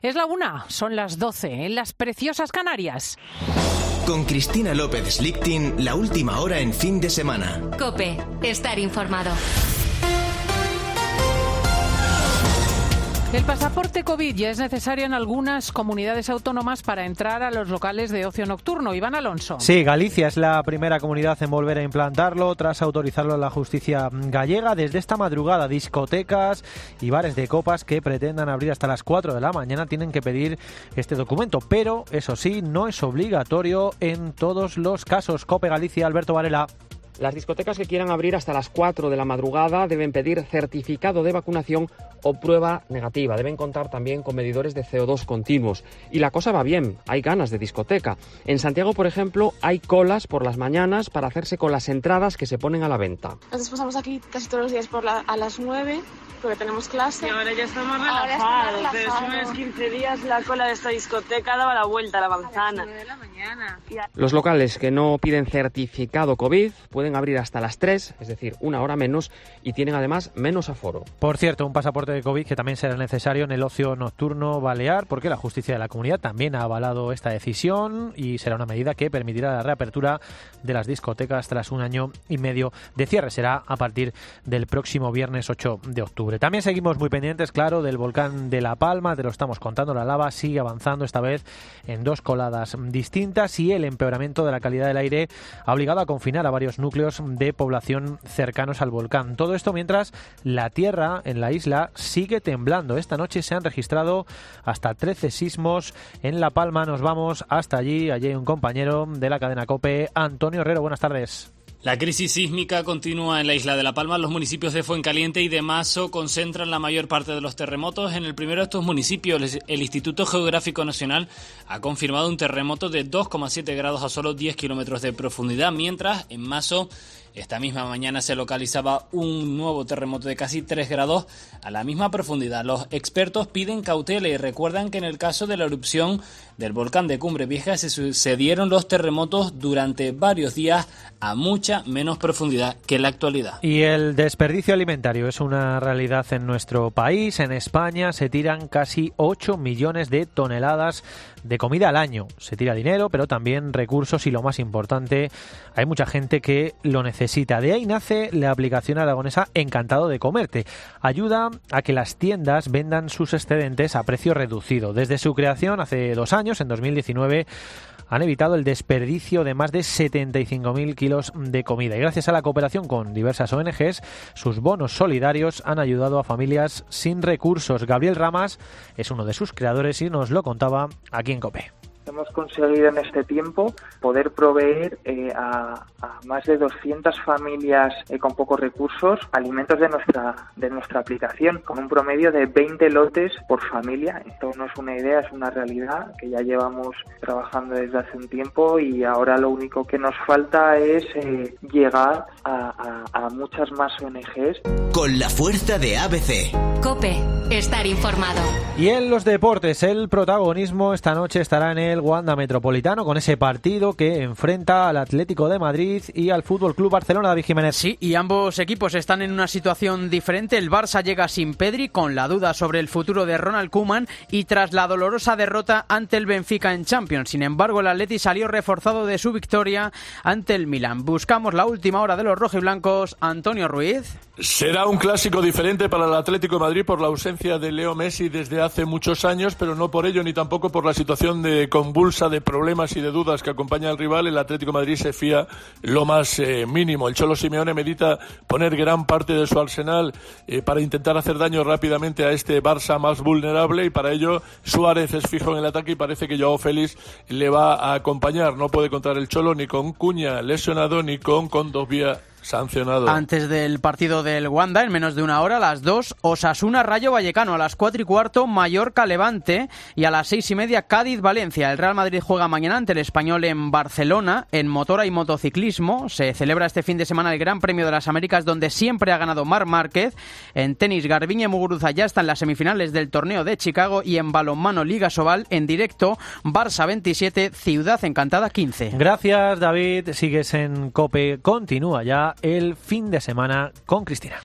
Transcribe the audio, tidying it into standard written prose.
Es la 1, son las 12 en las preciosas Canarias. Con Cristina López Slichting, la última hora en fin de semana. COPE, estar informado. El pasaporte COVID ya es necesario en algunas comunidades autónomas para entrar a los locales de ocio nocturno. Iván Alonso. Sí, Galicia es la primera comunidad en volver a implantarlo tras autorizarlo en la justicia gallega. Desde esta madrugada, discotecas y bares de copas que pretendan abrir hasta las 4 de la mañana tienen que pedir este documento. Pero, eso sí, no es obligatorio en todos los casos. COPE Galicia, Alberto Varela. Las discotecas que quieran abrir hasta las 4 de la madrugada deben pedir certificado de vacunación o prueba negativa. Deben contar también con medidores de CO2 continuos. Y la cosa va bien, hay ganas de discoteca. En Santiago, por ejemplo, hay colas por las mañanas para hacerse con las entradas que se ponen a la venta. Nos pasamos aquí casi todos los días a las 9, porque tenemos clase. Y ahora ya estamos relajados. Pero hace unos 15 días la cola de esta discoteca daba la vuelta a la manzana. A las 9 de la mañana. Los locales que no piden certificado COVID pueden abrir hasta las 3, es decir, una hora menos, y tienen además menos aforo. Por cierto, un pasaporte de COVID que también será necesario en el ocio nocturno balear, porque la justicia de la comunidad también ha avalado esta decisión y será una medida que permitirá la reapertura de las discotecas tras un año y medio de cierre. Será a partir del próximo viernes 8 de octubre. También seguimos muy pendientes, claro, del volcán de La Palma, te lo estamos contando, la lava sigue avanzando, esta vez en 2 coladas distintas, y el empeoramiento de la calidad del aire ha obligado a confinar a varios núcleos de población cercanos al volcán. Todo esto mientras la tierra en la isla sigue temblando. Esta noche se han registrado hasta 13 sismos en La Palma. Nos vamos hasta allí. Allí hay un compañero de la cadena COPE, Antonio Herrero. Buenas tardes. La crisis sísmica continúa en la isla de La Palma. Los municipios de Fuencaliente y de Mazo concentran la mayor parte de los terremotos. En el primero de estos municipios, el Instituto Geográfico Nacional ha confirmado un terremoto de 2,7 grados a solo 10 kilómetros de profundidad, mientras en Mazo esta misma mañana se localizaba un nuevo terremoto de casi 3 grados a la misma profundidad. Los expertos piden cautela y recuerdan que en el caso de la erupción del volcán de Cumbre Vieja se sucedieron los terremotos durante varios días a mucha menos profundidad que en la actualidad. Y el desperdicio alimentario es una realidad en nuestro país. En España se tiran casi 8 millones de toneladas de comida al año. Se tira dinero, pero también recursos, y lo más importante, hay mucha gente que lo necesita. De ahí nace la aplicación aragonesa Encantado de Comerte. Ayuda a que las tiendas vendan sus excedentes a precio reducido. Desde su creación hace 2 años, en 2019, han evitado el desperdicio de más de 75.000 kilos de comida. Y gracias a la cooperación con diversas ONGs, sus bonos solidarios han ayudado a familias sin recursos. Gabriel Ramas es uno de sus creadores y nos lo contaba aquí en COPE. Hemos conseguido en este tiempo poder proveer a más de 200 familias con pocos recursos alimentos de nuestra aplicación, con un promedio de 20 lotes por familia. Esto no es una idea, es una realidad que ya llevamos trabajando desde hace un tiempo, y ahora lo único que nos falta es llegar a muchas más ONGs. Con la fuerza de ABC. COPE, estar informado. Y en los deportes, el protagonismo esta noche estará en el Wanda Metropolitano, con ese partido que enfrenta al Atlético de Madrid y al Fútbol Club Barcelona. David Jiménez. Sí, y ambos equipos están en una situación diferente. El Barça llega sin Pedri, con la duda sobre el futuro de Ronald Koeman, y tras la dolorosa derrota ante el Benfica en Champions. Sin embargo, el Atleti salió reforzado de su victoria ante el Milan. Buscamos la última hora de los rojiblancos. Antonio Ruiz. Será un clásico diferente para el Atlético de Madrid por la ausencia de Leo Messi desde hace muchos años, pero no por ello ni tampoco por la situación de convulsa de problemas y de dudas que acompaña al rival. El Atlético de Madrid se fía lo más mínimo. El Cholo Simeone medita poner gran parte de su arsenal para intentar hacer daño rápidamente a este Barça más vulnerable, y para ello Suárez es fijo en el ataque y parece que Joao Félix le va a acompañar. No puede contar el Cholo ni con Cuña lesionado ni con Condovia sancionado. Antes del partido del Wanda, en menos de una hora, a las 2, Osasuna Rayo Vallecano, a las 4:15, Mallorca Levante, y a las 6:30, Cádiz Valencia. El Real Madrid juega mañana ante el Español en Barcelona. En motora y motociclismo se celebra este fin de semana el Gran Premio de las Américas, donde siempre ha ganado Marc Márquez. En tenis, Garbiñe Muguruza ya está en las semifinales del torneo de Chicago, y en balonmano, Liga Sobal en directo, Barça 27, Ciudad Encantada 15. Gracias, David. Sigues en COPE. Continúa ya el fin de semana con Cristina.